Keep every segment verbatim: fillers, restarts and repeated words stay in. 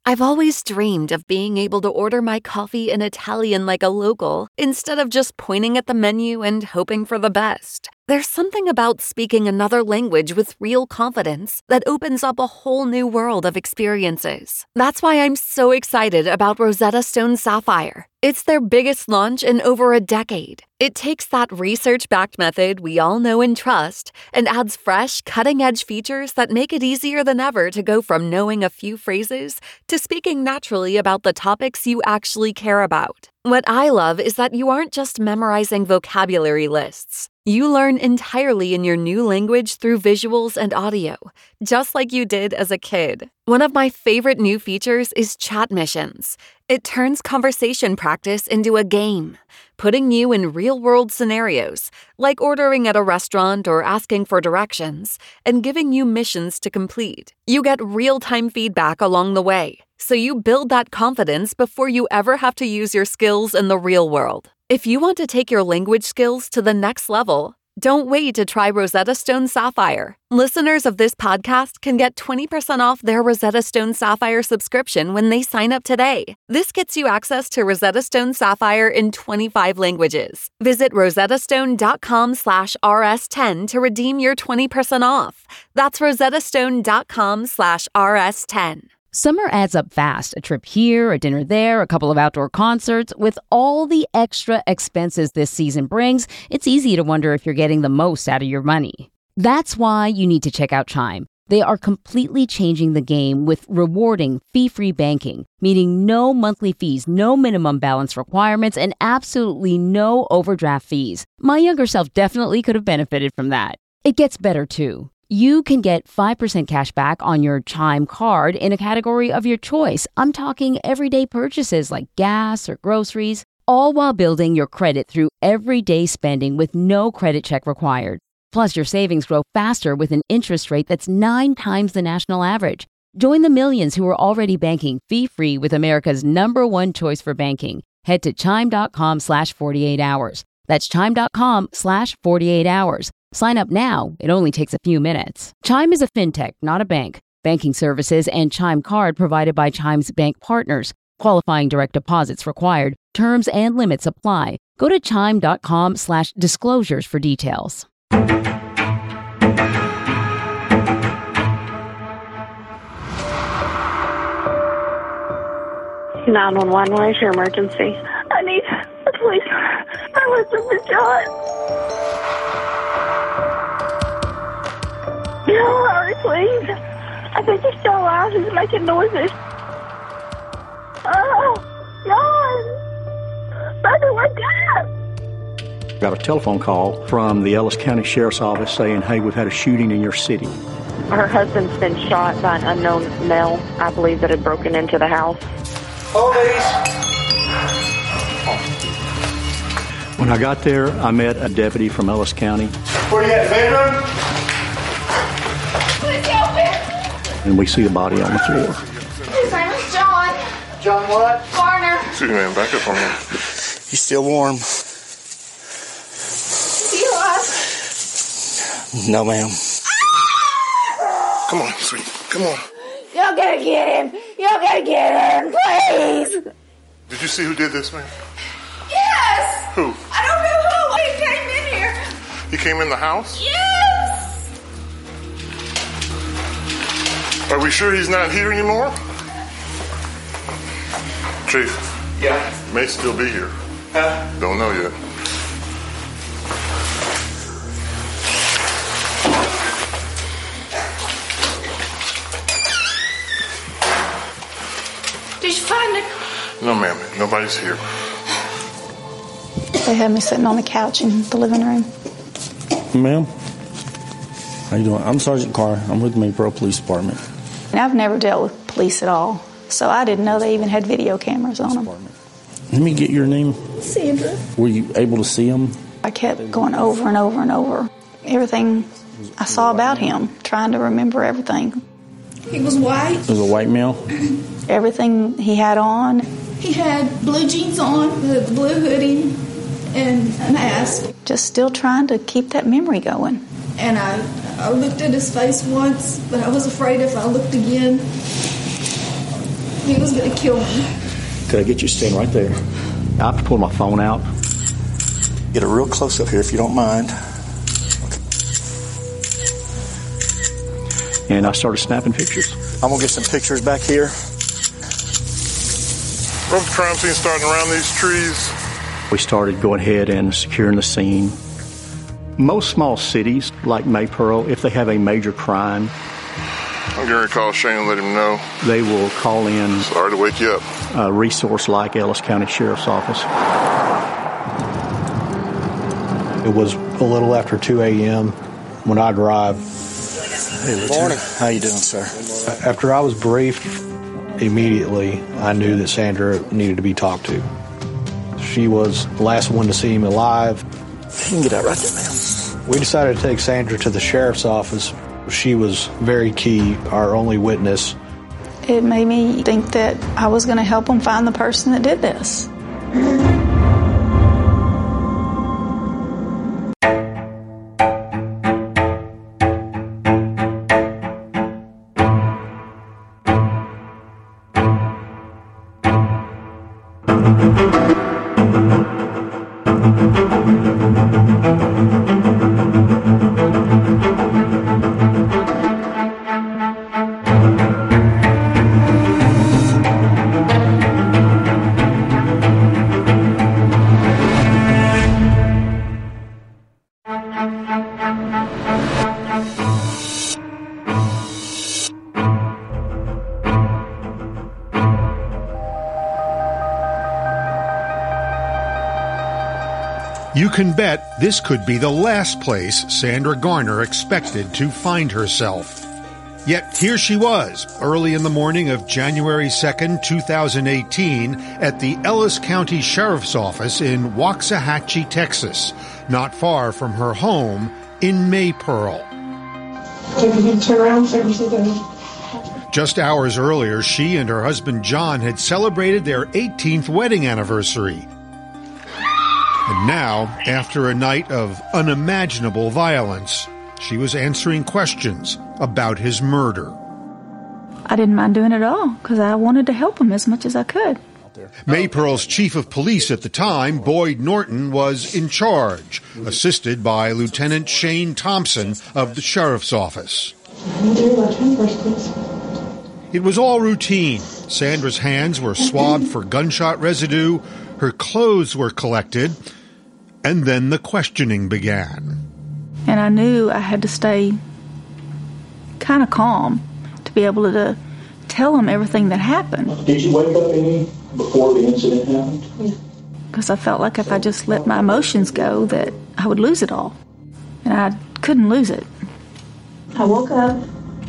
I've always dreamed of being able to order my coffee in Italian like a local, instead of just pointing at the menu and hoping for the best. There's something about speaking another language with real confidence that opens up a whole new world of experiences. That's why I'm so excited about Rosetta Stone Sapphire. It's their biggest launch in over a decade. It takes that research-backed method we all know and trust and adds fresh, cutting-edge features that make it easier than ever to go from knowing a few phrases to speaking naturally about the topics you actually care about. What I love is that you aren't just memorizing vocabulary lists. You learn entirely in your new language through visuals and audio, just like you did as a kid. One of my favorite new features is chat missions. It turns conversation practice into a game, putting you in real-world scenarios, like ordering at a restaurant or asking for directions, and giving you missions to complete. You get real-time feedback along the way, so you build that confidence before you ever have to use your skills in the real world. If you want to take your language skills to the next level, don't wait to try Rosetta Stone Sapphire. Listeners of this podcast can get twenty percent off their Rosetta Stone Sapphire subscription when they sign up today. This gets you access to Rosetta Stone Sapphire in twenty-five languages. Visit rosettastone.com slash rs10 to redeem your twenty percent off. That's rosettastone.com slash rs10. Summer adds up fast. A trip here, a dinner there, a couple of outdoor concerts. With all the extra expenses this season brings, it's easy to wonder if you're getting the most out of your money. That's why you need to check out Chime. They are completely changing the game with rewarding fee-free banking, meaning no monthly fees, no minimum balance requirements, and absolutely no overdraft fees. My younger self definitely could have benefited from that. It gets better, too. You can get five percent cash back on your Chime card in a category of your choice. I'm talking everyday purchases like gas or groceries, all while building your credit through everyday spending with no credit check required. Plus, your savings grow faster with an interest rate that's nine times the national average. Join the millions who are already banking fee-free with America's number one choice for banking. Head to chime.com slash 48 hours. That's chime.com slash 48 hours. Sign up now. It only takes a few minutes. Chime is a fintech, not a bank. Banking services and Chime Card provided by Chime's bank partners. Qualifying direct deposits required. Terms and limits apply. Go to chime.com slash disclosures for details. nine one one, what is your emergency? I need the police. My husband was shot. No, hurry, please. I think he's still alive. He's making noises. Oh, John. Brother, wake up. Got a telephone call from the Ellis County Sheriff's Office saying, hey, we've had a shooting in your city. Her husband's been shot by an unknown male, I believe, that had broken into the house. Police! When I got there, I met a deputy from Ellis County. Where you at, the bedroom? And we see the body on the floor. His name is John. John what? Garner. Excuse me, man. Back up on me. He's still warm. Is he alive? No, ma'am. Come on, sweet. Come on. Y'all gotta get him. Y'all gotta get him, please. Did you see who did this, man? Yes. Who? I don't know who. He came in here. He came in the house? Yes. Are we sure he's not here anymore? Chief. Yeah. May still be here. Huh? Don't know yet. Did you find him? No, ma'am. Nobody's here. They had me sitting on the couch in the living room. Ma'am, how you doing? I'm Sergeant Carr. I'm with the Maypro Police Department. And I've never dealt with police at all, so I didn't know they even had video cameras on them. Let me get your name. Sandra. Were you able to see him? I kept going over and over and over. Everything I saw about him, trying to remember everything. He was white. It was a white male? Everything he had on. He had blue jeans on, the blue hoodie, and a mask. Just still trying to keep that memory going. And I, I looked at his face once, but I was afraid if I looked again, He was going to kill me. Could I get you to stand right there? I have to pull my phone out. Get a real close up here if you don't mind. And I started snapping pictures. I'm going to get some pictures back here. What was the crime scene starting around these trees? We started going ahead and securing the scene. Most small cities, like Maypearl, if they have a major crime, I'm going to call Shane and let him know. They will call in. Sorry to wake you up. A resource like Ellis County Sheriff's Office. It was a little after two a.m. when I arrived. Hey, Good morning. How you doing, sir? After I was briefed, immediately I knew that Sandra needed to be talked to. She was the last one to see him alive. You can get out right there, ma'am. We decided to take Sandra to the sheriff's office. She was very key, our only witness. It made me think that I was going to help them find the person that did this. You can bet this could be the last place Sandra Garner expected to find herself. Yet here she was, early in the morning of January second, two thousand eighteen, at the Ellis County Sheriff's Office in Waxahachie, Texas, not far from her home in Maypearl. Turn around, so you see the... Just hours earlier, she and her husband John had celebrated their eighteenth wedding anniversary. And now, after a night of unimaginable violence, she was answering questions about his murder. I didn't mind doing it at all because I wanted to help him as much as I could. Maypearl's chief of police at the time, Boyd Norton, was in charge, assisted by Lieutenant Shane Thompson of the sheriff's office. It was all routine. Sandra's hands were swabbed for gunshot residue, her clothes were collected, and then the questioning began. And I knew I had to stay kind of calm to be able to tell him everything that happened. Did you wake up any before the incident happened? Yeah. Because I felt like if I just let my emotions go, that I would lose it all. And I couldn't lose it. I woke up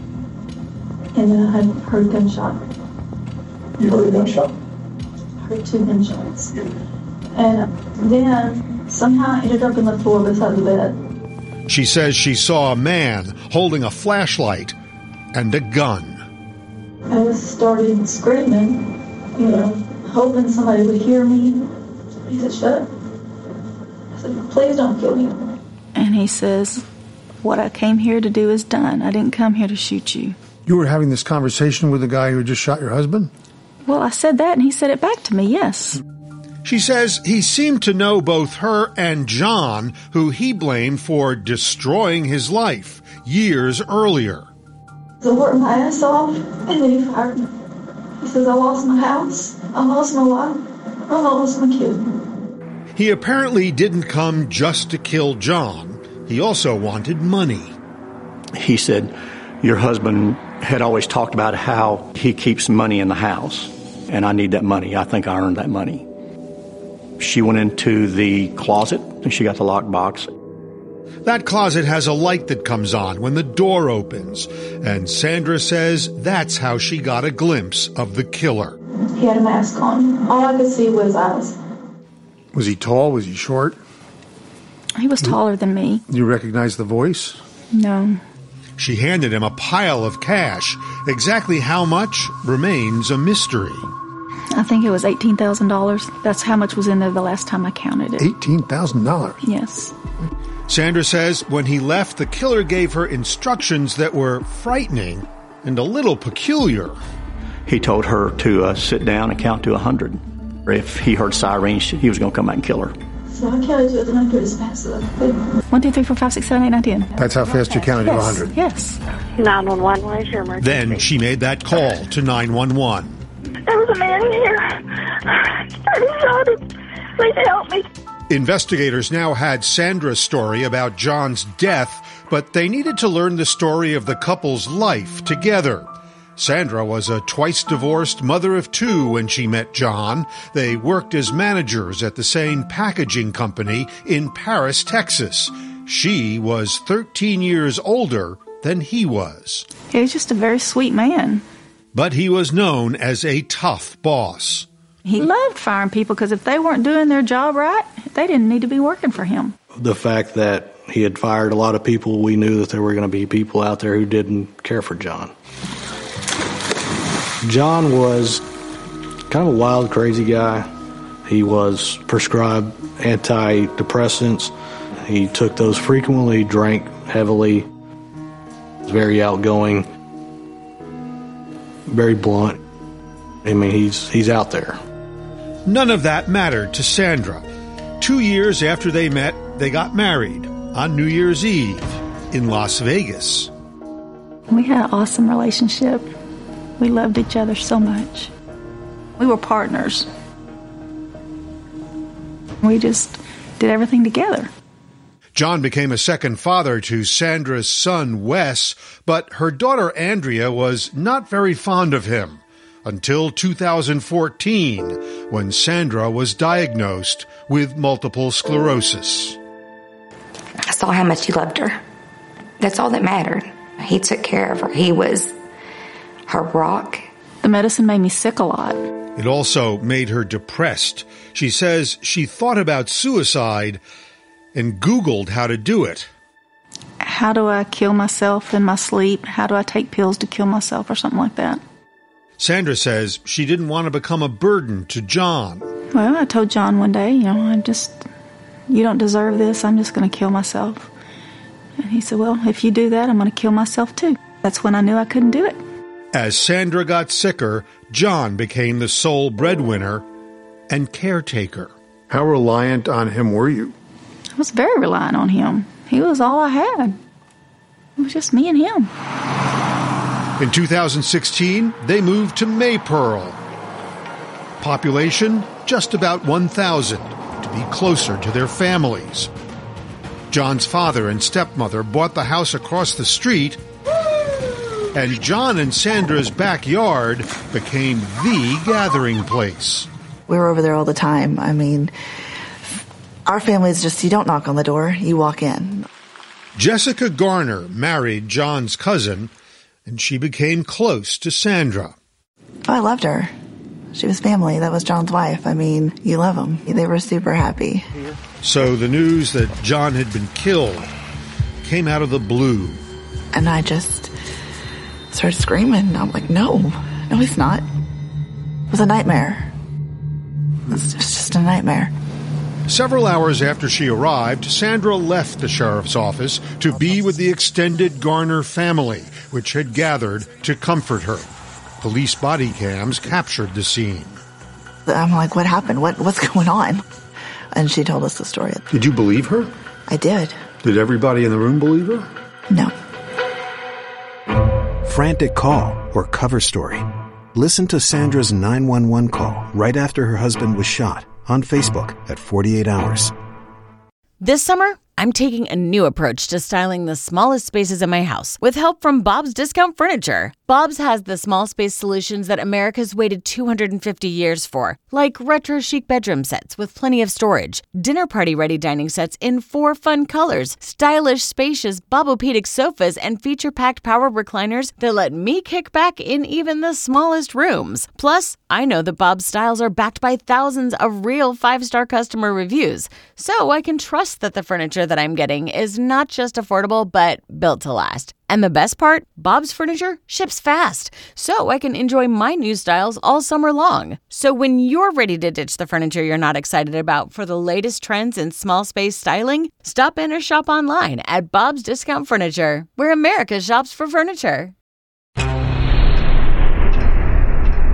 and then I heard a gunshot. You heard a gunshot? I heard two gunshots. And then somehow I ended up in the floor beside the bed. She says she saw a man holding a flashlight and a gun. I just started screaming, you know, hoping somebody would hear me. He said, shut up. I said, please don't kill me. And he says, what I came here to do is done. I didn't come here to shoot you. You were having this conversation with the guy who just shot your husband? Well, I said that, and he said it back to me, yes. She says he seemed to know both her and John, who he blamed for destroying his life years earlier. So I worked my ass off, and then he fired me. He says, I lost my house, I lost my wife, I lost my kid. He apparently didn't come just to kill John. He also wanted money. He said, your husband had always talked about how he keeps money in the house, and I need that money. I think I earned that money. She went into the closet, and she got the lockbox. That closet has a light that comes on when the door opens, and Sandra says that's how she got a glimpse of the killer. He had a mask on. All I could see was eyes. Was he tall? Was he short? He was taller than me. You recognize the voice? No. She handed him a pile of cash. Exactly how much remains a mystery. I think it was eighteen thousand dollars. That's how much was in there the last time I counted it. eighteen thousand dollars? Yes. Sandra says when he left, the killer gave her instructions that were frightening and a little peculiar. He told her to uh, sit down and count to one hundred. If he heard sirens, he was going to come out and kill her. So I counted to one hundred as fast as I could. One, two, three, four, five, six, seven, eight, nine, ten. That's how fast you counted to Yes, one hundred. yes. nine one one, what is your emergency? Then she made that call to nine one one. There was a man here. I shot him. Please help me. Investigators now had Sandra's story about John's death, but they needed to learn the story of the couple's life together. Sandra was a twice-divorced mother of two when she met John. They worked as managers at the same packaging company in Paris, Texas. She was thirteen years older than he was. He was just a very sweet man. But he was known as a tough boss. He loved firing people because if they weren't doing their job right, they didn't need to be working for him. The fact that he had fired a lot of people, we knew that there were going to be people out there who didn't care for John. John was kind of a wild, crazy guy. He was prescribed antidepressants. He took those frequently, drank heavily, was very outgoing, very blunt. I mean, he's he's out there. None of that mattered to Sandra. Two years after they met, they got married on New Year's Eve in Las Vegas. We had an awesome relationship. We loved each other so much. We were partners. We just did everything together. John became a second father to Sandra's son, Wes, but her daughter, Andrea, was not very fond of him until two thousand fourteen, when Sandra was diagnosed with multiple sclerosis. I saw how much he loved her. That's all that mattered. He took care of her. He was her rock. The medicine made me sick a lot. It also made her depressed. She says she thought about suicide and Googled how to do it. How do I kill myself in my sleep? How do I take pills to kill myself or something like that? Sandra says she didn't want to become a burden to John. Well, I told John one day, you know, I just, you don't deserve this. I'm just going to kill myself. And he said, well, if you do that, I'm going to kill myself too. That's when I knew I couldn't do it. As Sandra got sicker, John became the sole breadwinner and caretaker. How reliant on him were you? I was very reliant on him. He was all I had. It was just me and him. In two thousand sixteen, they moved to Maypearl. Population, just about one thousand, to be closer to their families. John's father and stepmother bought the house across the street, and John and Sandra's backyard became the gathering place. We were over there all the time. I mean, our family is just, you don't knock on the door, you walk in. Jessica Garner married John's cousin, and she became close to Sandra. Oh, I loved her. She was family. That was John's wife. I mean, you love them. They were super happy. So the news that John had been killed came out of the blue. And I just started screaming. I'm like, no, no, he's not. It was a nightmare. It was just a nightmare. Several hours after she arrived, Sandra left the sheriff's office to be with the extended Garner family, which had gathered to comfort her. Police body cams captured the scene. I'm like, what happened? What What's going on? And she told us the story. Did you believe her? I did. Did everybody in the room believe her? No. Frantic Call or Cover Story. Listen to Sandra's nine one one call right after her husband was shot on Facebook at forty-eight hours. This summer, I'm taking a new approach to styling the smallest spaces in my house with help from Bob's Discount Furniture. Bob's has the small space solutions that America's waited two hundred fifty years for, like retro chic bedroom sets with plenty of storage, dinner party ready dining sets in four fun colors, stylish, spacious Bobopedic sofas, and feature-packed power recliners that let me kick back in even the smallest rooms. Plus, I know that Bob's styles are backed by thousands of real five-star customer reviews, so I can trust that the furniture that I'm getting is not just affordable, but built to last. And the best part, Bob's Furniture ships fast, so I can enjoy my new styles all summer long. So when you're ready to ditch the furniture you're not excited about for the latest trends in small space styling, stop in or shop online at Bob's Discount Furniture, where America shops for furniture.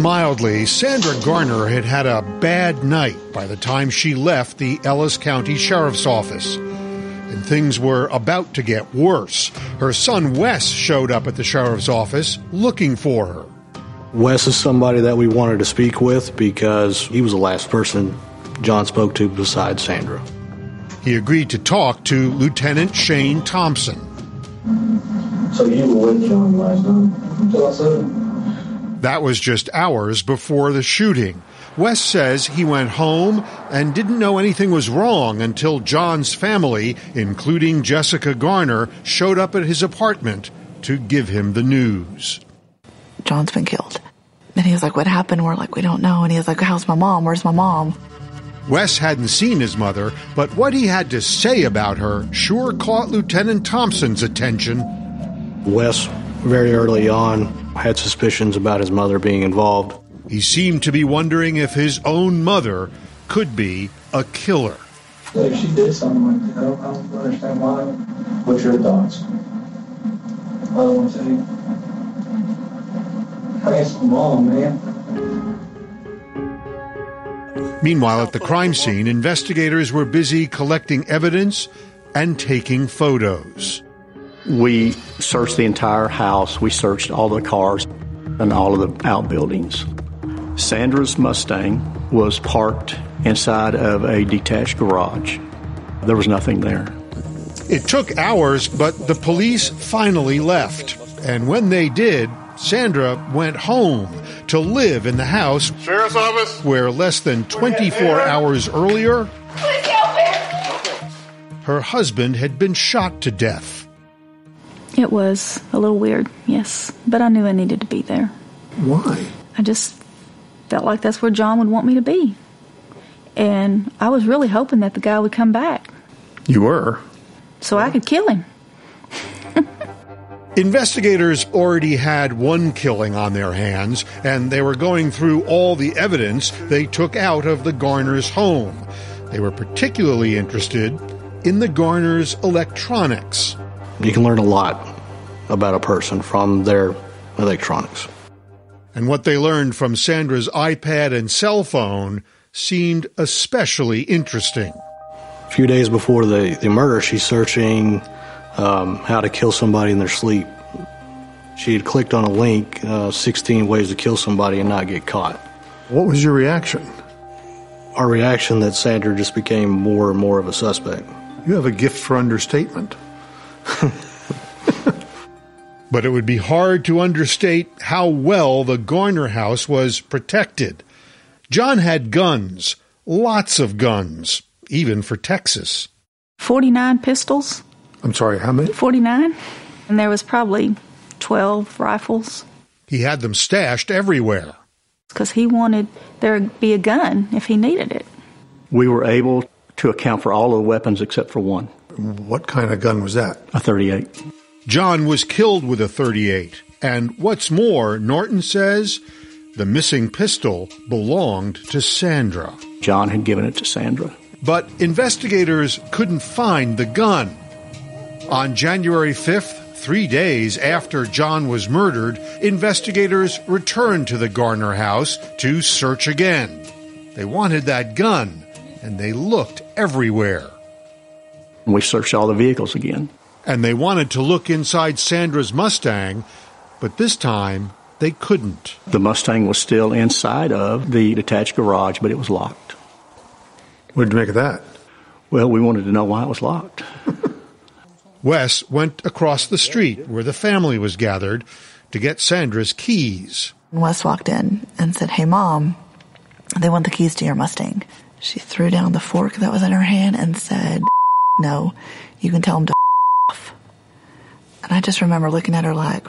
mildly, Sandra Garner had had a bad night by the time she left the Ellis County Sheriff's Office. And things were about to get worse. Her son Wes showed up at the sheriff's office looking for her. Wes is somebody that we wanted to speak with because he was the last person John spoke to besides Sandra. He agreed to talk to Lieutenant Shane Thompson. So you were with John last night until I said it? That was just hours before the shooting. Wes says he went home and didn't know anything was wrong until John's family, including Jessica Garner, showed up at his apartment to give him the news. John's been killed. And he was like, what happened? We're like, we don't know. And he was like, how's my mom? Where's my mom? Wes hadn't seen his mother, but what he had to say about her sure caught Lieutenant Thompson's attention. Wes, very early on, had suspicions about his mother being involved. He seemed to be wondering if his own mother could be a killer. If she did something like that, I don't, I don't understand why. What's your thoughts? I don't want to say. Thanks, mom, man. Meanwhile, at the crime scene, investigators were busy collecting evidence and taking photos. We searched the entire house. We searched all the cars and all of the outbuildings. Sandra's Mustang was parked inside of a detached garage. There was nothing there. It took hours, but the police finally left. And when they did, Sandra went home to live in the house Sheriff's Office, where less than twenty-four hours earlier, her husband had been shot to death. It was a little weird, yes, but I knew I needed to be there. Why? I just felt like that's where John would want me to be. And I was really hoping that the guy would come back. You were? So I could kill him. Investigators already had one killing on their hands, and they were going through all the evidence they took out of the Garners' home. They were particularly interested in the Garners' electronics. You can learn a lot about a person from their electronics. And what they learned from Sandra's iPad and cell phone seemed especially interesting. A few days before the, the murder, she's searching um, how to kill somebody in their sleep. She had clicked on a link, uh, sixteen ways to kill somebody and not get caught. What was your reaction? Our reaction that Sandra just became more and more of a suspect. You have a gift for understatement. But it would be hard to understate how well the Garner house was protected. John had guns, lots of guns, even for Texas. forty-nine pistols. I'm sorry, how many? forty-nine. And there was probably twelve rifles. He had them stashed everywhere. Because he wanted there to be a gun if he needed it. We were able to account for all of the weapons except for one. What kind of gun was that? A thirty-eight. John was killed with a thirty-eight. And what's more, Norton says the missing pistol belonged to Sandra. John had given it to Sandra. But investigators couldn't find the gun. On January fifth, three days after John was murdered, investigators returned to the Garner house to search again. They wanted that gun, and they looked everywhere. We searched all the vehicles again. And they wanted to look inside Sandra's Mustang, but this time they couldn't. The Mustang was still inside of the detached garage, but it was locked. What did you make of that? Well, we wanted to know why it was locked. Wes went across the street where the family was gathered to get Sandra's keys. Wes walked in and said, hey, Mom, they want the keys to your Mustang. She threw down the fork that was in her hand and said, no, you can tell them to off. And I just remember looking at her like...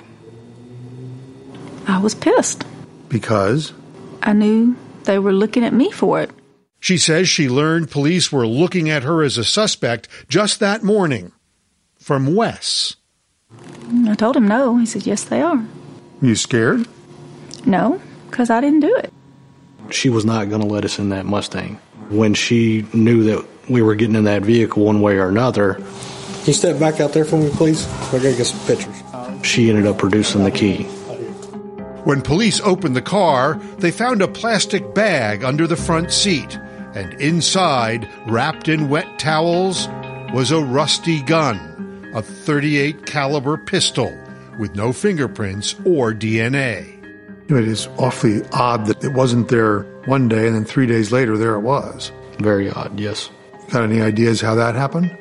I was pissed. Because? I knew they were looking at me for it. She says she learned police were looking at her as a suspect just that morning. From Wes. I told him no. He said, yes, they are. You scared? No, because I didn't do it. She was not going to let us in that Mustang. When she knew that we were getting in that vehicle one way or another... Can you step back out there for me, please? I got to get some pictures. She ended up producing the key. When police opened the car, they found a plastic bag under the front seat, and inside, wrapped in wet towels, was a rusty gun, a thirty-eight caliber pistol with no fingerprints or D N A. It is awfully odd that it wasn't there one day and then three days later there it was. Very odd, yes. Got any ideas how that happened?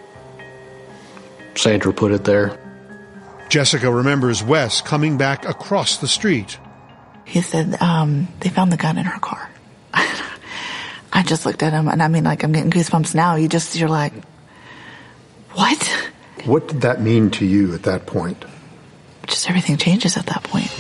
Sandra put it there. Jessica remembers Wes coming back across the street. He said um, they found the gun in her car. I just looked at him, and I mean, like, I'm getting goosebumps now. You just, you're like, what? What did that mean to you at that point? Just everything changes at that point.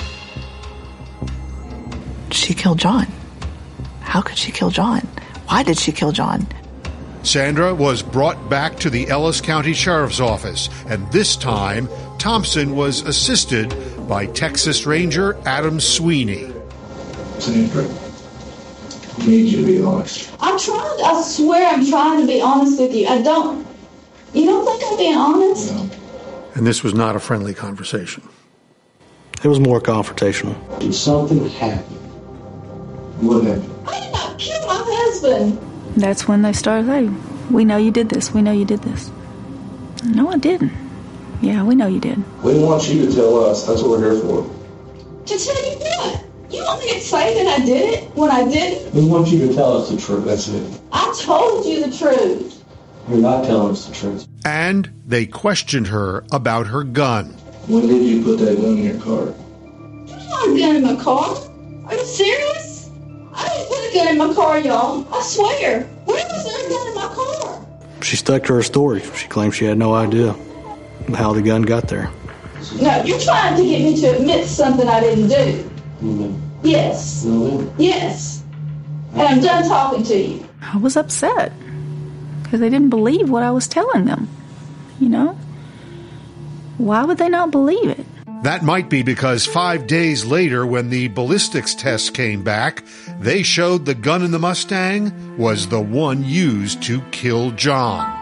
She killed John. How could she kill John? Why did she kill John? Sandra was brought back to the Ellis County Sheriff's Office, and this time, Thompson was assisted by Texas Ranger Adam Sweeney. Sandra, I need you to be honest. I'm trying, I swear I'm trying to be honest with you. I don't, you don't think I'm being honest? No. And this was not a friendly conversation. It was more confrontational. Did something happen? What happened? I did not kill my husband. That's when they started, hey, we know you did this. We know you did this. No, I didn't. Yeah, we know you did. We want you to tell us. That's what we're here for. To tell you what? You want me to say that I did it when I didn't? We want you to tell us the truth. That's it. I told you the truth. You're not telling us the truth. And they questioned her about her gun. When did you put that gun in your car? There's not a gun in my car. Are you serious? I didn't put a gun in my car, y'all. I swear. Where was there a gun in my car? She stuck to her story. She claimed she had no idea how the gun got there. No, you're trying to get me to admit something I didn't do. No. Yes. No. Yes. And I'm done talking to you. I was upset because they didn't believe what I was telling them. You know? Why would they not believe it? That might be because five days later, when the ballistics test came back, they showed the gun in the Mustang was the one used to kill John.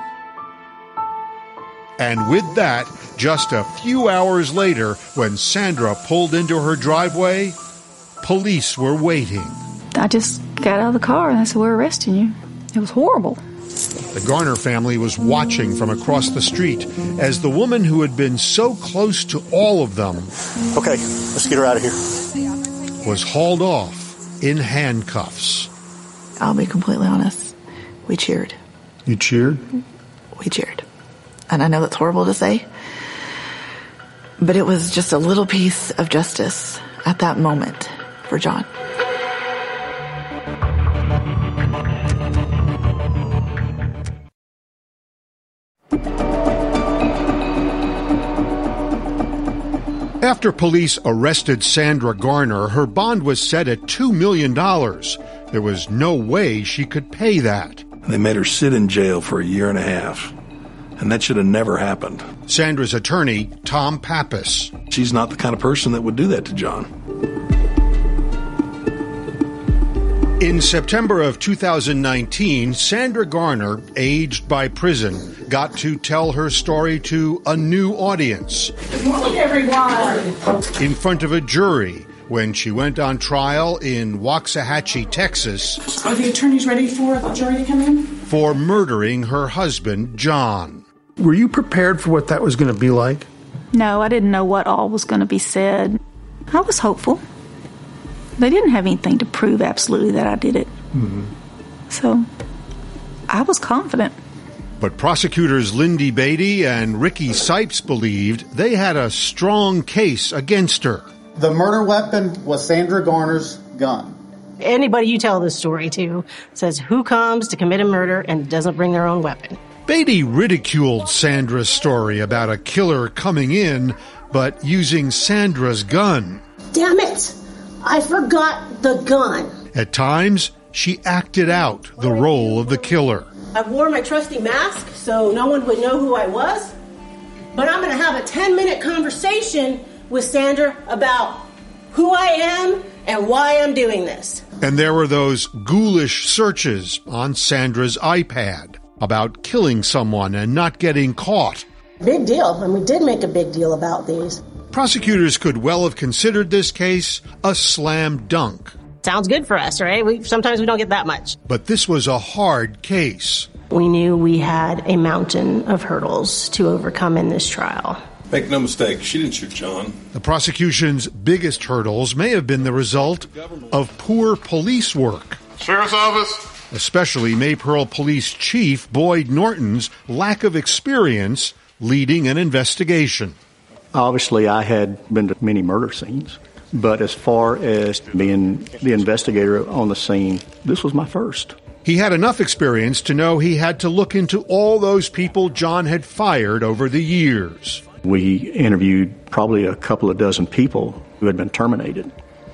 And with that, just a few hours later, when Sandra pulled into her driveway, police were waiting. I just got out of the car and I said, we're arresting you. It was horrible. The Garner family was watching from across the street as the woman who had been so close to all of them, okay, let's get her out of here, was hauled off in handcuffs. I'll be completely honest. We cheered. You cheered? We cheered. And I know that's horrible to say, but it was just a little piece of justice at that moment for John. After police arrested Sandra Garner, her bond was set at two million dollars. There was no way she could pay that. They made her sit in jail for a year and a half. And that should have never happened. Sandra's attorney, Tom Pappas. She's not the kind of person that would do that to John. In September of two thousand nineteen, Sandra Garner, aged by prison, got to tell her story to a new audience. Good morning, everyone. In front of a jury when she went on trial in Waxahachie, Texas. Are the attorneys ready for the jury to come in? For murdering her husband, John. Were you prepared for what that was going to be like? No, I didn't know what all was going to be said. I was hopeful. They didn't have anything to prove absolutely that I did it. Mm-hmm. So, I was confident. But prosecutors Lindy Beatty and Ricky Sipes believed they had a strong case against her. The murder weapon was Sandra Garner's gun. Anybody you tell this story to says who comes to commit a murder and doesn't bring their own weapon. Beatty ridiculed Sandra's story about a killer coming in, but using Sandra's gun. Damn it! I forgot the gun. At times, she acted out the role of the killer. I wore my trusty mask so no one would know who I was. But I'm going to have a ten-minute conversation with Sandra about who I am and why I'm doing this. And there were those ghoulish searches on Sandra's iPad about killing someone and not getting caught. Big deal, and we did make a big deal about these. Prosecutors could well have considered this case a slam dunk. Sounds good for us, right? We, sometimes we don't get that much. But this was a hard case. We knew we had a mountain of hurdles to overcome in this trial. Make no mistake, she didn't shoot John. The prosecution's biggest hurdles may have been the result of poor police work. Sheriff's Office. Especially Maypearl Police Chief Boyd Norton's lack of experience leading an investigation. Obviously, I had been to many murder scenes, but as far as being the investigator on the scene, this was my first. He had enough experience to know he had to look into all those people John had fired over the years. We interviewed probably a couple of dozen people who had been terminated,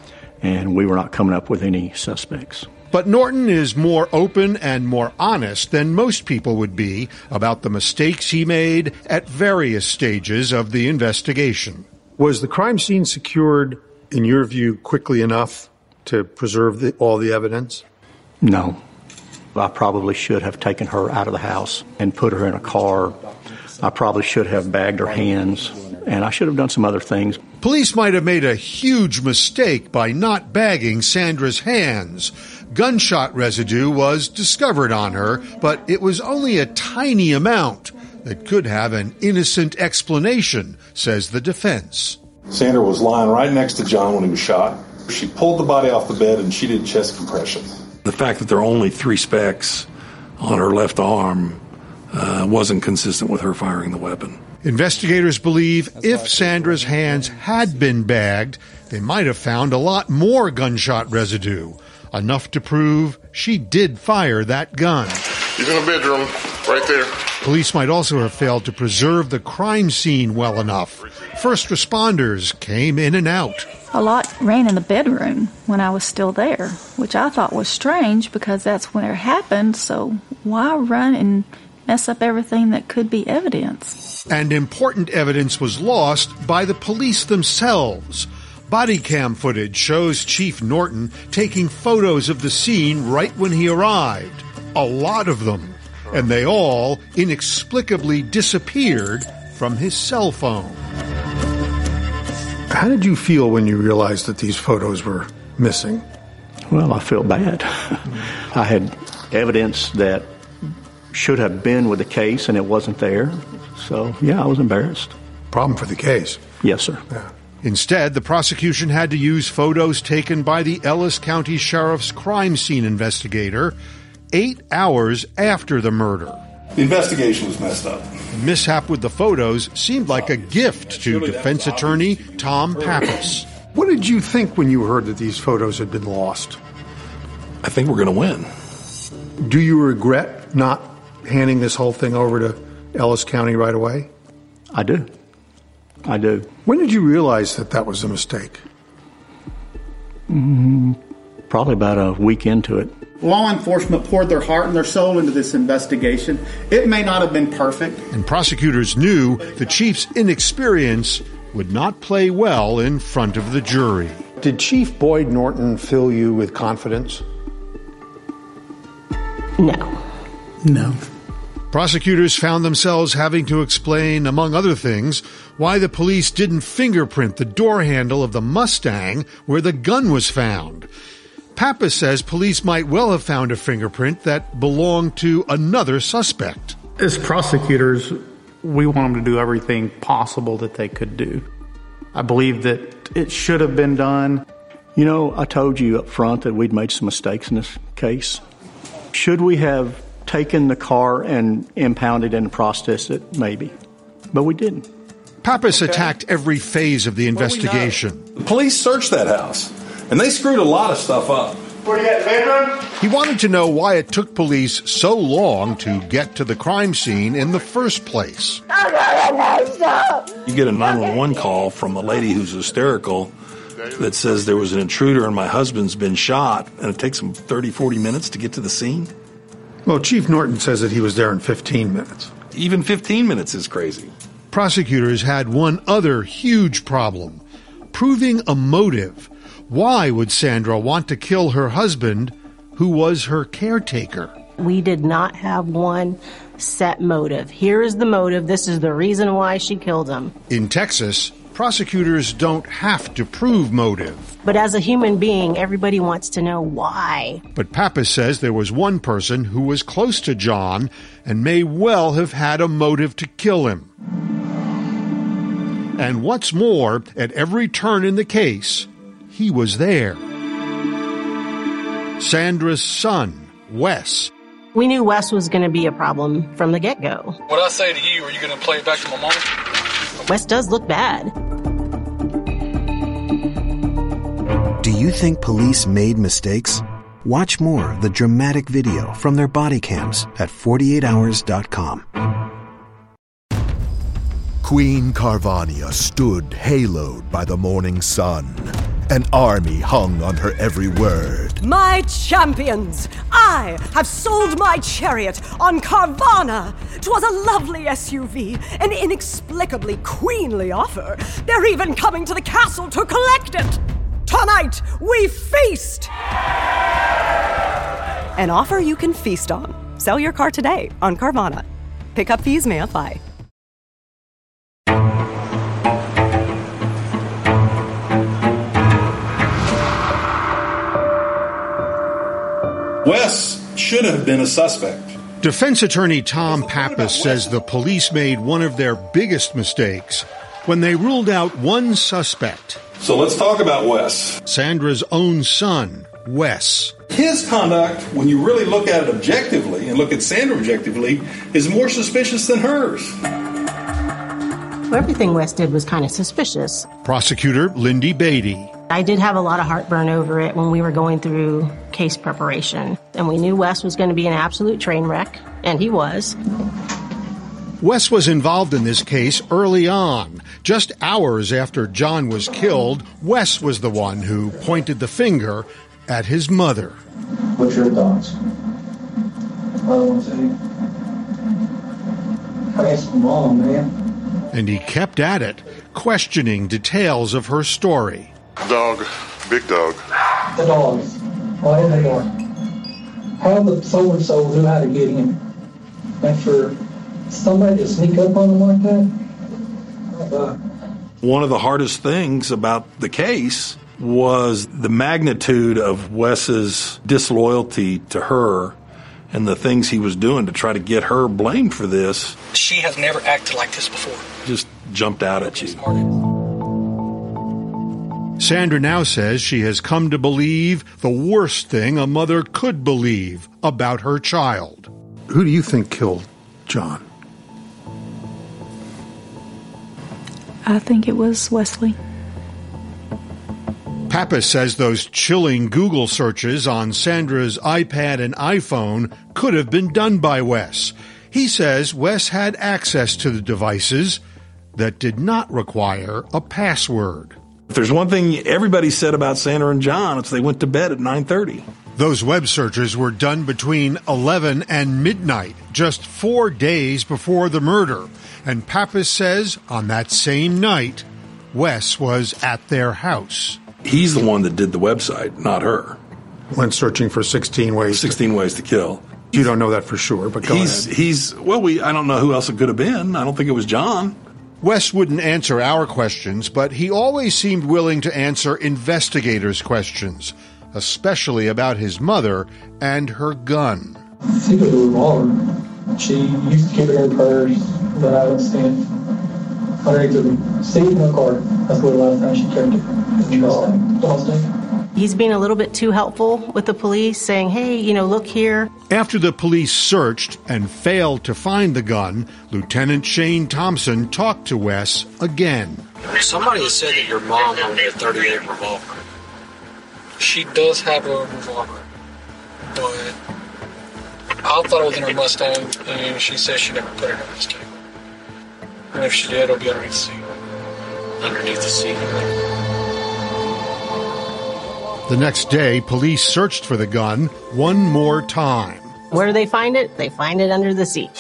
and we were not coming up with any suspects. But Norton is more open and more honest than most people would be about the mistakes he made at various stages of the investigation. Was the crime scene secured, in your view, quickly enough to preserve the, all the evidence? No. I probably should have taken her out of the house and put her in a car. I probably should have bagged her hands, and I should have done some other things. Police might have made a huge mistake by not bagging Sandra's hands. Gunshot residue was discovered on her, but it was only a tiny amount that could have an innocent explanation, says the defense. Sandra was lying right next to John when he was shot. She pulled the body off the bed and she did chest compression. The fact that there are only three specks on her left arm uh, wasn't consistent with her firing the weapon. Investigators believe if Sandra's hands had been bagged, they might have found a lot more gunshot residue, enough to prove she did fire that gun. He's in the bedroom, right there. Police might also have failed to preserve the crime scene well enough. First responders came in and out. A lot ran in the bedroom when I was still there, which I thought was strange because that's when it happened, so why run and mess up everything that could be evidence? And important evidence was lost by the police themselves. Body cam footage shows Chief Norton taking photos of the scene right when he arrived. A lot of them. And they all inexplicably disappeared from his cell phone. How did you feel when you realized that these photos were missing? Well, I felt bad. I had evidence that should have been with the case, and it wasn't there. So, yeah, I was embarrassed. Problem for the case. Yes, sir. Yeah. Instead, the prosecution had to use photos taken by the Ellis County Sheriff's crime scene investigator eight hours after the murder. The investigation was messed up. The mishap with the photos seemed like a gift to defense attorney Tom Pappas. What did you think when you heard that these photos had been lost? I think we're going to win. Do you regret not handing this whole thing over to Ellis County right away? I do. I do. When did you realize that that was a mistake? Mm, probably about a week into it. Law enforcement poured their heart and their soul into this investigation. It may not have been perfect. And prosecutors knew the chief's inexperience would not play well in front of the jury. Did Chief Boyd Norton fill you with confidence? No. No. Prosecutors found themselves having to explain, among other things, why the police didn't fingerprint the door handle of the Mustang where the gun was found. Pappas says police might well have found a fingerprint that belonged to another suspect. As prosecutors, we want them to do everything possible that they could do. I believe that it should have been done. You know, I told you up front that we'd made some mistakes in this case. Should we have taken the car and impounded and processed it? Maybe. But we didn't. Pappas okay. attacked every phase of the investigation. The police searched that house, and they screwed a lot of stuff up. What do you got, the bedroom? He wanted to know why it took police so long to get to the crime scene in the first place. You get a nine one one call from a lady who's hysterical that says there was an intruder and my husband's been shot, and it takes them thirty, forty minutes to get to the scene? Well, Chief Norton says that he was there in fifteen minutes. Even fifteen minutes is crazy. Prosecutors had one other huge problem: proving a motive. Why would Sandra want to kill her husband, who was her caretaker? We did not have one set motive. Here is the motive. This is the reason why she killed him. In Texas, prosecutors don't have to prove motive. But as a human being, everybody wants to know why. But Pappas says there was one person who was close to John and may well have had a motive to kill him. And what's more, at every turn in the case, he was there. Sandra's son, Wes. We knew Wes was going to be a problem from the get-go. What I say to you, are you going to play it back to my mom? Wes does look bad. Do you think police made mistakes? Watch more of the dramatic video from their body cams at forty-eight hours dot com. Queen Carvania stood haloed by the morning sun. An army hung on her every word. My champions, I have sold my chariot on Carvana. 'Twas a lovely S U V, an inexplicably queenly offer. They're even coming to the castle to collect it. Tonight, we feast! An offer you can feast on. Sell your car today on Carvana. Pickup fees may apply. Wes should have been a suspect. Defense attorney Tom Pappas says the police made one of their biggest mistakes when they ruled out one suspect. So let's talk about Wes. Sandra's own son, Wes. His conduct, when you really look at it objectively and look at Sandra objectively, is more suspicious than hers. Everything Wes did was kind of suspicious. Prosecutor Lindy Beatty. I did have a lot of heartburn over it when we were going through case preparation. And we knew Wes was going to be an absolute train wreck, and he was. Wes was involved in this case early on. Just hours after John was killed, Wes was the one who pointed the finger at his mother. What's your thoughts? I don't want to say. I asked my mom, man. And he kept at it, questioning details of her story. Dog, big dog. The dogs. Why did they go? How the so-and-so knew how to get him. And for somebody to sneak up on him like that? Uh, One of the hardest things about the case was the magnitude of Wes's disloyalty to her and the things he was doing to try to get her blamed for this. She has never acted like this before. Just jumped out at you. Sandra now says she has come to believe the worst thing a mother could believe about her child. Who do you think killed John? I think it was Wesley. Pappas says those chilling Google searches on Sandra's iPad and iPhone could have been done by Wes. He says Wes had access to the devices that did not require a password. If there's one thing everybody said about Sandra and John, it's they went to bed at nine thirty. Those web searches were done between eleven and midnight, just four days before the murder. And Pappas says on that same night, Wes was at their house. He's the one that did the website, not her. Went searching for sixteen ways. sixteen to, ways to kill. You don't know that for sure, but go he's, ahead. He's, well, we, I don't know who else it could have been. I don't think it was John. Wes wouldn't answer our questions, but he always seemed willing to answer investigators' questions, especially about his mother and her gun. She could do revolver. She used to keep it in her purse, but I would see it underneath the seat in her car. That's where a lot of times she kept it. He's being a little bit too helpful with the police, saying, hey, you know, look here. After the police searched and failed to find the gun, Lieutenant Shane Thompson talked to Wes again. Somebody has said that your mom owned a thirty-eight revolver. She does have a revolver, but I thought it was in her Mustang, and she says she never put it in her Mustang. And if she did, it'll be underneath the seat. Underneath the seat. The next day, police searched for the gun one more time. Where do they find it? They find it under the seat.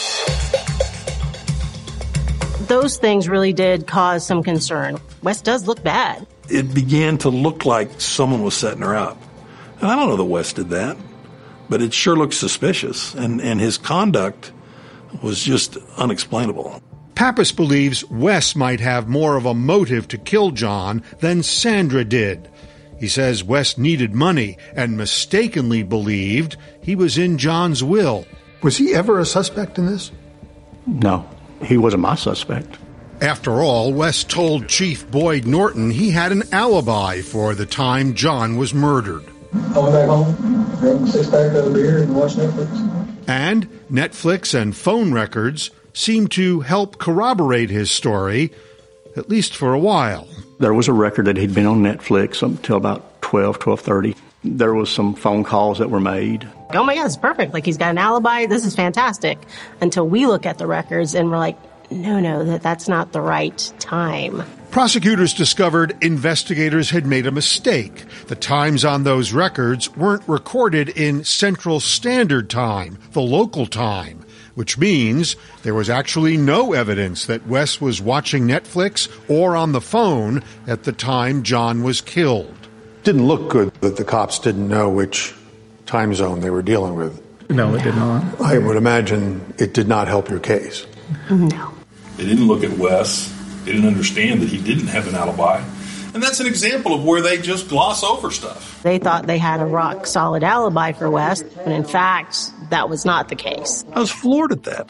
Those things really did cause some concern. Wes does look bad. It began to look like someone was setting her up. And I don't know that Wes did that, but it sure looked suspicious. And, and his conduct was just unexplainable. Pappas believes Wes might have more of a motive to kill John than Sandra did. He says Wes needed money and mistakenly believed he was in John's will. Was he ever a suspect in this? No, he wasn't my suspect. After all, Wes told Chief Boyd Norton he had an alibi for the time John was murdered. I went back home, grabbed a six-pack of beer and watched Netflix. And Netflix and phone records seemed to help corroborate his story, at least for a while. There was a record that he'd been on Netflix until about twelve, twelve thirty. There was some phone calls that were made. Oh my God, it's perfect. Like, he's got an alibi. This is fantastic. Until we look at the records and we're like, no, no, that that's not the right time. Prosecutors discovered investigators had made a mistake. The times on those records weren't recorded in Central Standard Time, the local time, which means there was actually no evidence that Wes was watching Netflix or on the phone at the time John was killed. Didn't look good that the cops didn't know which time zone they were dealing with. No, it did not. I would imagine it did not help your case. No. They didn't look at Wes. They didn't understand that he didn't have an alibi. And that's an example of where they just gloss over stuff. They thought they had a rock-solid alibi for Wes, and in fact, that was not the case. I was floored at that.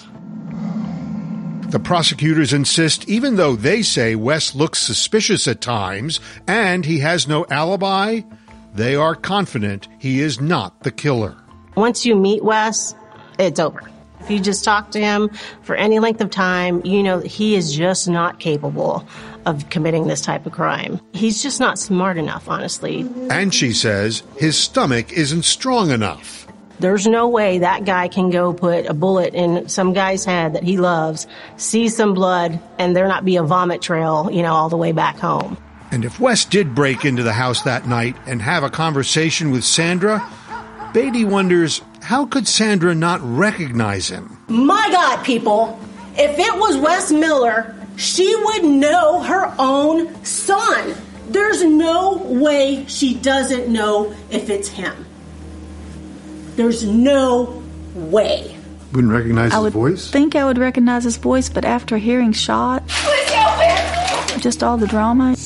The prosecutors insist even though they say Wes looks suspicious at times and he has no alibi, they are confident he is not the killer. Once you meet Wes, it's over. If you just talk to him for any length of time, you know that he is just not capable of committing this type of crime. He's just not smart enough, honestly. And she says his stomach isn't strong enough. There's no way that guy can go put a bullet in some guy's head that he loves, see some blood, and there not be a vomit trail, you know, all the way back home. And if Wes did break into the house that night and have a conversation with Sandra, Beatty wonders, how could Sandra not recognize him? My God, people, if it was Wes Miller, she would know her own son. There's no way she doesn't know if it's him. There's no way. Wouldn't recognize I his would voice? think I would recognize his voice, but after hearing shot, just all the drama,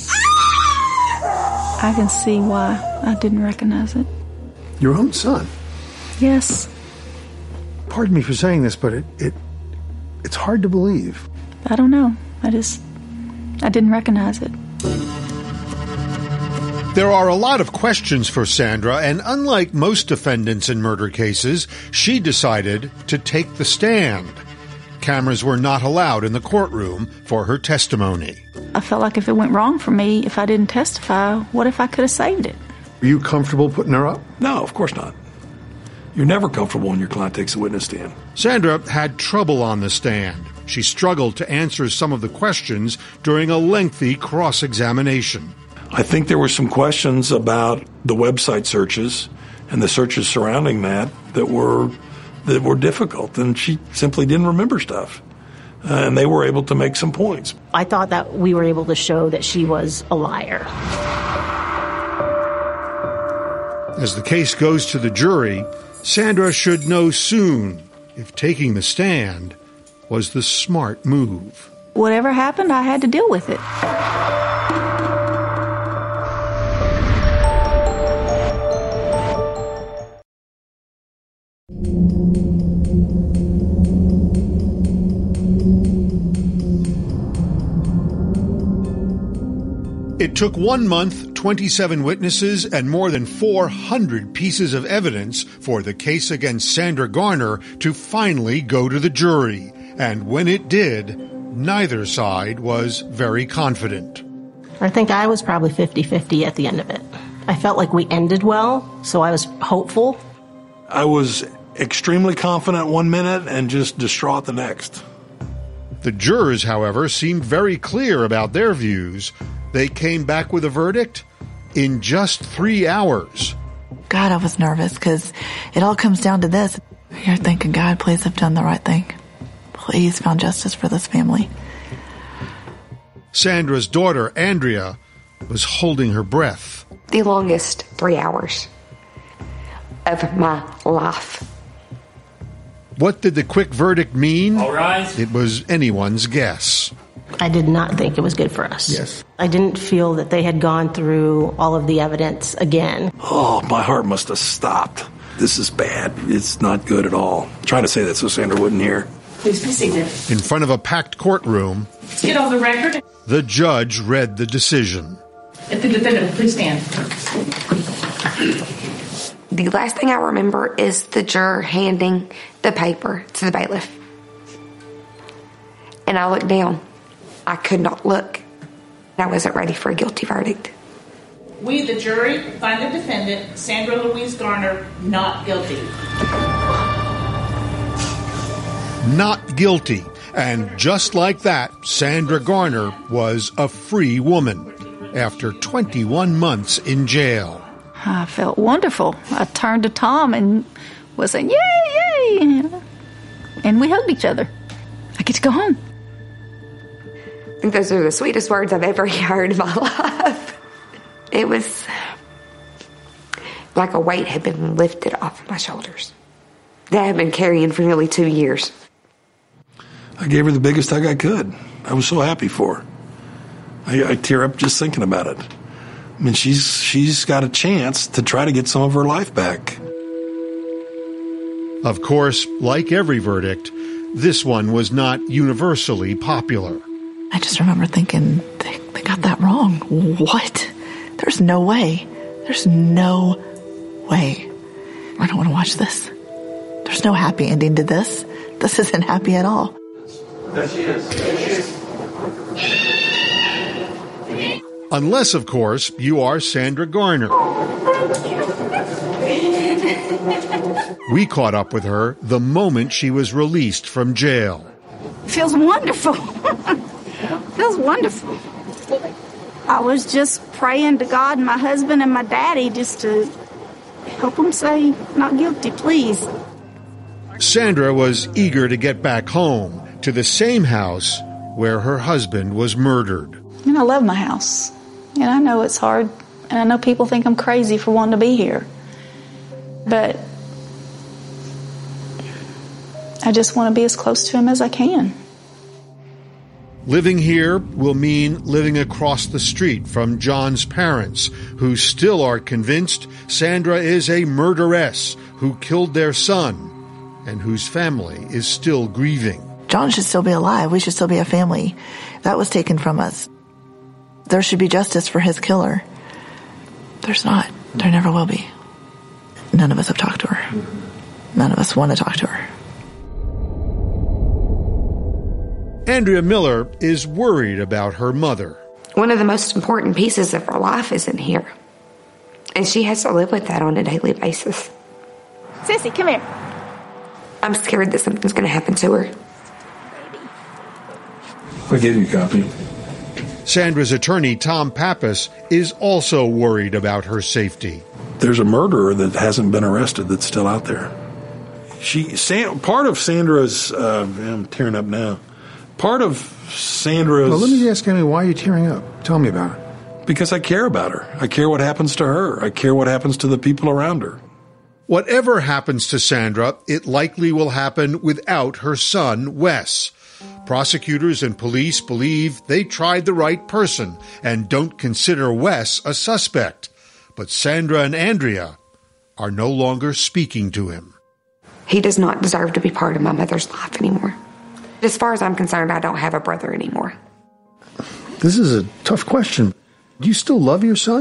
I can see why I didn't recognize it. Your own son? Yes. Pardon me for saying this, but it, it it's hard to believe. I don't know. I just, I didn't recognize it. There are a lot of questions for Sandra, and unlike most defendants in murder cases, she decided to take the stand. Cameras were not allowed in the courtroom for her testimony. I felt like if it went wrong for me, if I didn't testify, what if I could have saved it? Were you comfortable putting her up? No, of course not. You're never comfortable when your client takes a witness stand. Sandra had trouble on the stand. She struggled to answer some of the questions during a lengthy cross-examination. I think there were some questions about the website searches and the searches surrounding that that were that were difficult, and she simply didn't remember stuff. Uh, and they were able to make some points. I thought that we were able to show that she was a liar. As the case goes to the jury, Sandra should know soon if taking the stand was the smart move. Whatever happened, I had to deal with it. It took one month, twenty-seven witnesses, and more than four hundred pieces of evidence for the case against Sandra Garner to finally go to the jury. And when it did, neither side was very confident. I think I was probably fifty-fifty at the end of it. I felt like we ended well, so I was hopeful. I was extremely confident one minute and just distraught the next. The jurors, however, seemed very clear about their views. They came back with a verdict in just three hours. God, I was nervous because it all comes down to this. You're thinking, God, please have done the right thing. Please found justice for this family. Sandra's daughter, Andrea, was holding her breath. The longest three hours of my life. What did the quick verdict mean? All rise. It was anyone's guess. I did not think it was good for us. Yes. I didn't feel that they had gone through all of the evidence again. Oh, my heart must have stopped. This is bad. It's not good at all. I'm trying to say that so Sandra wouldn't hear. Please be seated. In front of a packed courtroom, Get on the record. the judge read the decision. If the defendant, please stand. The last thing I remember is the juror handing the paper to the bailiff. And I looked down. I could not look. I wasn't ready for a guilty verdict. We, the jury, find the defendant, Sandra Louise Garner, not guilty. Not guilty. And just like that, Sandra Garner was a free woman after twenty-one months in jail. I felt wonderful. I turned to Tom and was saying, yay, yay. And we hugged each other. I get to go home. I think those are the sweetest words I've ever heard in my life. It was like a weight had been lifted off of my shoulders that I had been carrying for nearly two years. I gave her the biggest hug I could. I was so happy for her. I, I tear up just thinking about it. I mean, she's she's got a chance to try to get some of her life back. Of course, like every verdict, this one was not universally popular. I just remember thinking, they, they got that wrong. What? There's no way. There's no way. I don't want to watch this. There's no happy ending to this. This isn't happy at all. There she is. There she is. Unless, of course, you are Sandra Garner. We caught up with her the moment she was released from jail. It feels wonderful. Feels wonderful. I was just praying to God and my husband and my daddy just to help them say not guilty, please. Sandra was eager to get back home to the same house where her husband was murdered. And I love my house. And I know it's hard. And I know people think I'm crazy for wanting to be here. But I just want to be as close to him as I can. Living here will mean living across the street from John's parents, who still are convinced Sandra is a murderess who killed their son and whose family is still grieving. John should still be alive. We should still be a family. That was taken from us. There should be justice for his killer. There's not. There never will be. None of us have talked to her. None of us want to talk to her. Andrea Miller is worried about her mother. One of the most important pieces of her life isn't here. And she has to live with that on a daily basis. Sissy, come here. I'm scared that something's going to happen to her. I gave you a copy. Sandra's attorney, Tom Pappas, is also worried about her safety. There's a murderer that hasn't been arrested that's still out there. She, Sam, part of Sandra's, uh, I'm tearing up now. Part of Sandra's... Well, let me ask Amy, why are you tearing up? Tell me about it. Because I care about her. I care what happens to her. I care what happens to the people around her. Whatever happens to Sandra, it likely will happen without her son, Wes. Prosecutors and police believe they tried the right person and don't consider Wes a suspect. But Sandra and Andrea are no longer speaking to him. He does not deserve to be part of my mother's life anymore. As far as I'm concerned, I don't have a brother anymore. This is a tough question. Do you still love your son?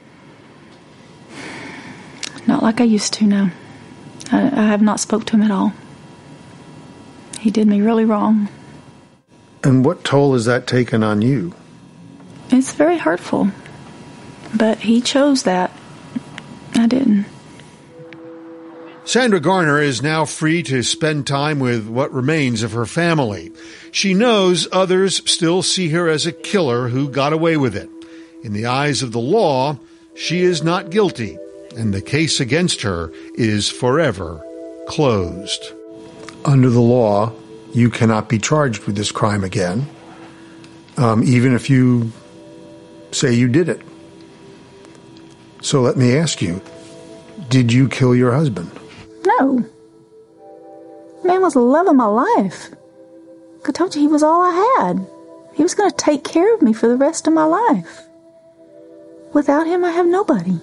Not like I used to, no. I, I have not spoke to him at all. He did me really wrong. And what toll has that taken on you? It's very hurtful. But he chose that. I didn't. Sandra Garner is now free to spend time with what remains of her family. She knows others still see her as a killer who got away with it. In the eyes of the law, she is not guilty, and the case against her is forever closed. Under the law, you cannot be charged with this crime again, um, even if you say you did it. So let me ask you, did you kill your husband? No. Man was the love of my life. I told you he was all I had. He was going to take care of me for the rest of my life. Without him, I have nobody.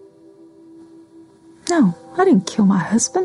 No, I didn't kill my husband.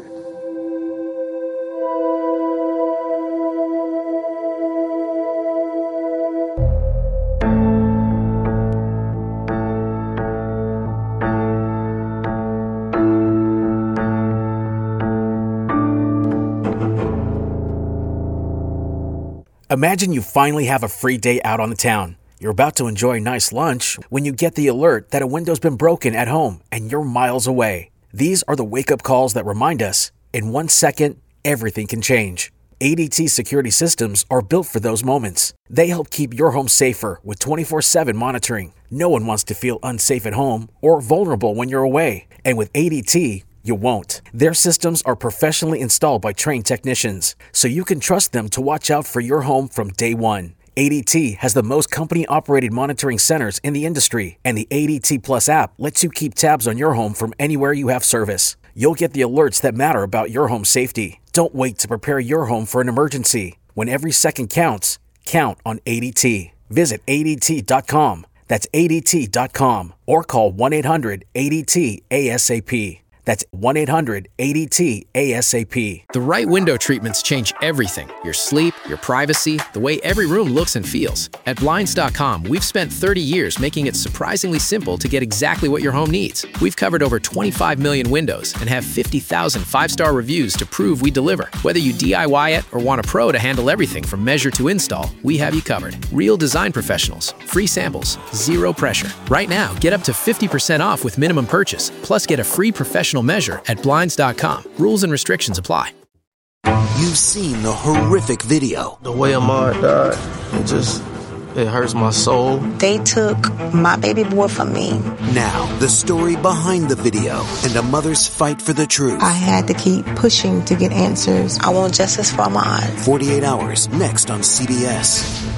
Imagine you finally have a free day out on the town. You're about to enjoy a nice lunch when you get the alert that a window's been broken at home and you're miles away. These are the wake-up calls that remind us, in one second, everything can change. A D T security systems are built for those moments. They help keep your home safer with twenty-four seven monitoring. No one wants to feel unsafe at home or vulnerable when you're away. And with A D T, you won't. Their systems are professionally installed by trained technicians, so you can trust them to watch out for your home from day one. A D T has the most company-operated monitoring centers in the industry, and the A D T Plus app lets you keep tabs on your home from anywhere you have service. You'll get the alerts that matter about your home safety. Don't wait to prepare your home for an emergency. When every second counts, count on A D T. Visit A D T dot com. That's A D T dot com. Or call one eight hundred A D T A S A P. That's one eight hundred A D T A S A P. The right window treatments change everything. Your sleep, your privacy, the way every room looks and feels. At Blinds dot com, we've spent thirty years making it surprisingly simple to get exactly what your home needs. We've covered over twenty-five million windows and have fifty thousand five-star reviews to prove we deliver. Whether you D I Y it or want a pro to handle everything from measure to install, we have you covered. Real design professionals, free samples, zero pressure. Right now, get up to fifty percent off with minimum purchase, plus get a free professional measure at Blinds dot com. Rules and restrictions apply. You've seen the horrific video. The way Ahmaud died, it just, it hurts my soul. They took my baby boy from me. Now, the story behind the video and a mother's fight for the truth. I had to keep pushing to get answers. I want justice for Ahmaud. forty-eight hours, next on C B S.